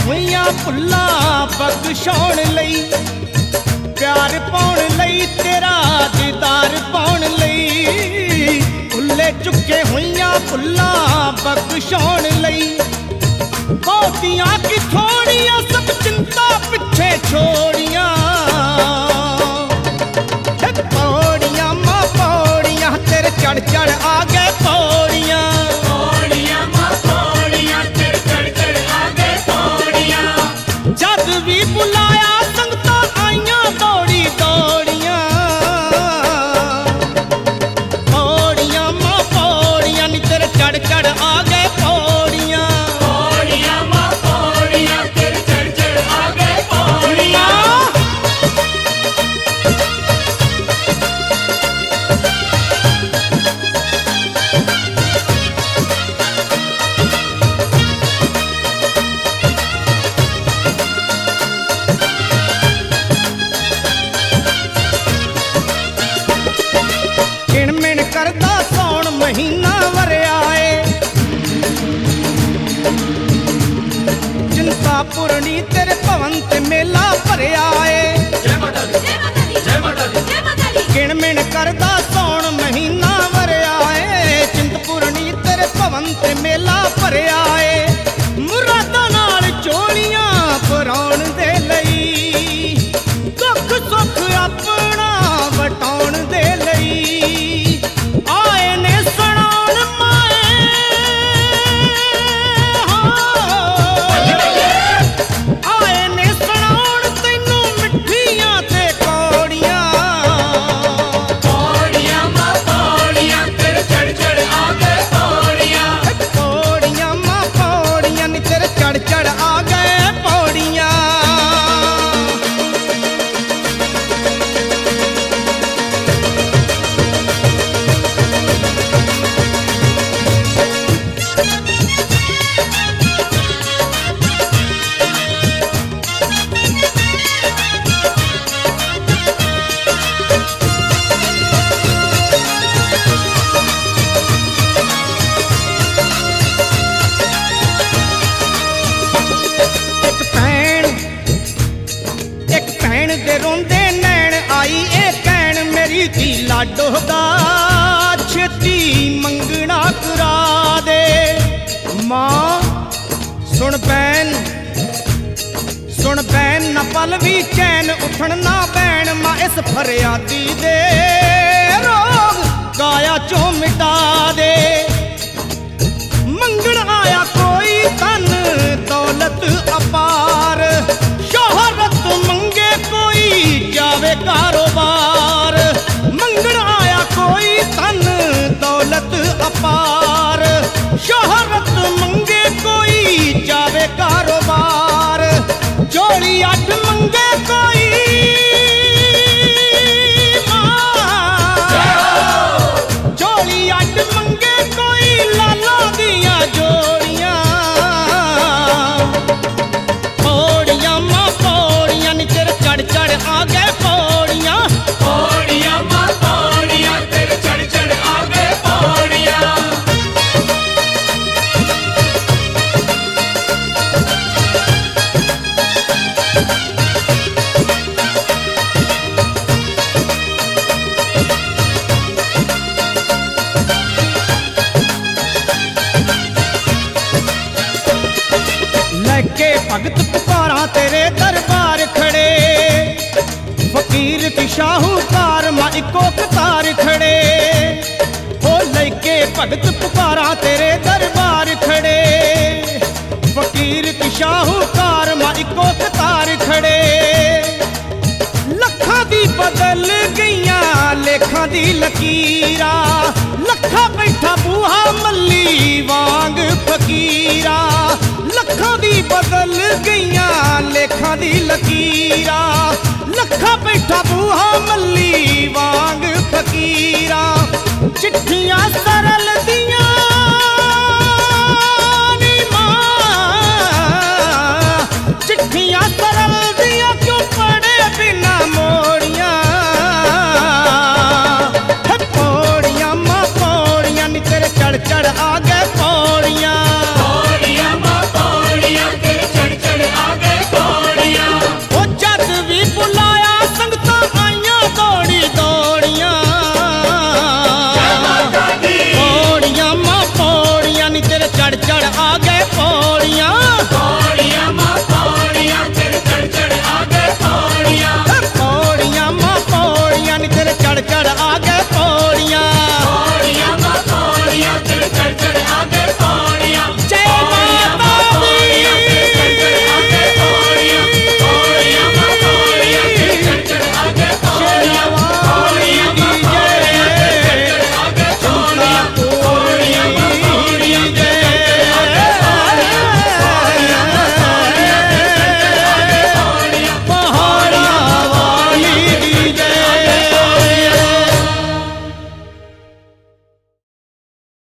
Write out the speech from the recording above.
ਹੋਈਆਂ ਭੁੱਲਾਂ ਬਖਸ਼ਾਉਣ ਲਈ, ਪਿਆਰ ਪਾਉਣ ਲਈ, ਤੇਰਾ ਦੀਦਾਰ ਪਾਉਣ ਲਈ, ਭੁੱਲੇ ਚੁੱਕੇ ਹੋਈਆਂ ਭੁੱਲਾਂ ਬਖਸ਼ਾਉਣ ਲਈ। ਬਹੁਤੀਆਂ ਕਿ ਥੋੜੀਆਂ ਸਭ ਚਿੰਤਾ ਪਿੱਛੇ ਛੋੜੀਆਂ, ਪੌੜੀਆਂ ਮਾਂ ਪੌੜੀਆਂ ਤੇਰੇ ਚੜ ਚੜ ਆ ਗਏ ਪੌੜੀਆਂ, ਪੌੜੀਆਂ ਮਾਂ ਪੌੜੀਆਂ ਤੇਰੇ ਚੜ ਚੜ ਆ ਗਏ ਪੌੜੀਆਂ। ਜਦ ਵੀ ਬੁਲਾਇਆ ਸੰਗਤਾਂ ਆਈਆਂ ਦੌੜੀ ਦੌੜੀਆਂ, ਪੌੜੀਆਂ ਮਾਂ ਪੌੜੀਆਂ ਨੀ ਤੇਰੇ ਚੜ ਚੜ ਆ ਗਏ ਪੌੜੀਆਂ, ਪੌੜੀਆਂ ਮਾਂ ਪੌੜੀਆਂ ਤੇਰੇ ਚੜ ਚੜ ਆ ਗਏ ਪੌੜੀਆਂ। ਕਿਣਮਿਣ ਕਰਦਾ ਸੌਣ ਮਹੀਨਾ ਵਰਿਆ ਏ, ਚਿੰਤਾ ਪੁਰਣੀ ਤੇਰੇ ਭਵਨ ਤੇ ਮੇਲਾ ਭਰਿਆ ਏ। ਜੈ ਮਾਤਾ ਦੀ ਜੈ ਮਾਤਾ ਦੀ ਜੈ ਮਾਤਾ ਦੀ ਜੈ ਮਾਤਾ ਦੀ। ਕਿਣਮਿਣ ਕਰਦਾ ਸੌਣ ਮਹੀਨਾ ਵਰਿਆ ਏ, ਚਿੰਤਪੁਰਣੀ ਤੇਰੇ ਭਵਨ ਤੇ ਮੇਲਾ ਭਰਿਆ ਏ। ਮੁਰਾਦਾਂ ਨਾਲ ਝੋਲੀਆਂ ਭਰਾਉਣ ਦੇ ਲਈ, ਦੁੱਖ ਸੁੱਖ ਆਪਣਾ ਵਟਾਉਣ ਦੇ ਲਈ, ਆਏ ਨੇ ਸੁਣਾਉਣ ਮਾਏ ਆਏ ਨੇ ਸੁਣਾਉਣ ਤੈਨੂੰ ਮਿੱਠੀਆਂ ਤੇ ਕੌੜੀਆਂ, ਪੌੜੀਆਂ ਮਾਂ ਪੌੜੀਆਂ ਤੇਰੇ ਚੜ ਚੜ ਆ ਗਏ ਪੌੜੀਆਂ। ਪੌੜੀਆਂ ਮਾਂ ਪੌੜੀਆਂ ਨੀ ਤੇਰੇ ਚੜ ਚੜ ਆ ਗਏ ਪੌੜੀਆਂ। ਇੱਕ ਭੈਣ ਦੇ ਰੋਂਦੇ ਨੈਣ ਆਈ ਏ ਕਹਿਣ, ਮੇਰੀ ਧੀ ਲਾਡੋ ਦਾ ਛੇਤੀ ਮੰਗਣਾ ਕਰਾ ਦੇ। ਮਾਂ ਸੁਣ ਭੈਣ ਸੁਣ ਭੈਣ ਨਾ ਪਲ ਵੀ ਚੈਨ ਉੱਠਣ ਨਾ ਬੈਣ, ਮਾਂ ਇਸ ਫਰਿਆਦੀ ਦੇ ਰੋਗ ਕਾਇਆ ਚੋਂ ਮਿਟਾ ਦੇ। ਮੰਗਣ ਆਇਆ ਕੋਈ ਧਨ ਦੌਲਤ ਅਪਾਰ, ਸ਼ੋਹਰਤ ਮੰਗੇ ਕੋਈ ਜਾਵੇ ਕਾਰੋਬਾਰ। ਮੰਗਣ ਆਇਆ ਕੋਈ ਧਨ ਦੌਲਤ ਅਪਾਰ, ਸ਼ੋਹਰਤ ਮੰਗੇ ਕੋਈ ਜਾਵੇ ਕਾਰੋਬਾਰ। ਝੋਲੀ ਅੱਠ ਮੰਗੇ ਕੋਈ ਝੋਲੀ ਅੱਡ ਮੰਗੇ ਕੋਈ ਲਾਲਾ ਦੀਆਂ ਜੋੜੀਆਂ, ਪੌੜੀਆਂ ਮਾਂ ਪੌੜੀਆਂ ਨੀ ਤੇਰੇ ਚੜ ਚੜ ਆ ਗਏ ਪੌੜੀਆਂ, ਪੌੜੀਆਂ ਮਾਂ ਪੌੜੀਆਂ ਤੇਰੇ ਚੜ ਚੜ ਆ ਗਏ ਪੌੜੀਆਂ। ਲੈ ਕੇ ਭਗਤ ਪੁਕਾਰਾਂ ਤੇਰੇ ਦਰਬਾਰ ਖੜੇ, ਫਕੀਰ ਕੀ ਸ਼ਾਹੂਕਾਰ ਮਾਂ ਇੱਕੋ ਕਤਾਰ ਖੜੇ। ਹੋ ਲੈ ਕੇ ਭਗਤ ਪੁਕਾਰਾਂ ਤੇਰੇ ਦਰਬਾਰ ਖੜੇ, ਫਕੀਰ ਕੀ ਸ਼ਾਹੂਕਾਰ ਮਾਂ ਇੱਕੋ ਕਤਾਰ ਖੜੇ। ਲੱਖਾਂ ਦੀ ਬਦਲ ਗਈਆਂ ਲੇਖਾਂ ਦੀ ਲਕੀਰਾਂ, ਲੱਖਾਂ ਬੈਠਾ ਬੂਹਾ ਮੱਲੀ ਵਾਂਗ ਫਕੀਰਾ। ਲੱਖਾਂ ਦੀ ਬਦਲ ਗਈਆਂ ਲੇਖਾਂ ਦੀ ਲਕੀਰਾਂ,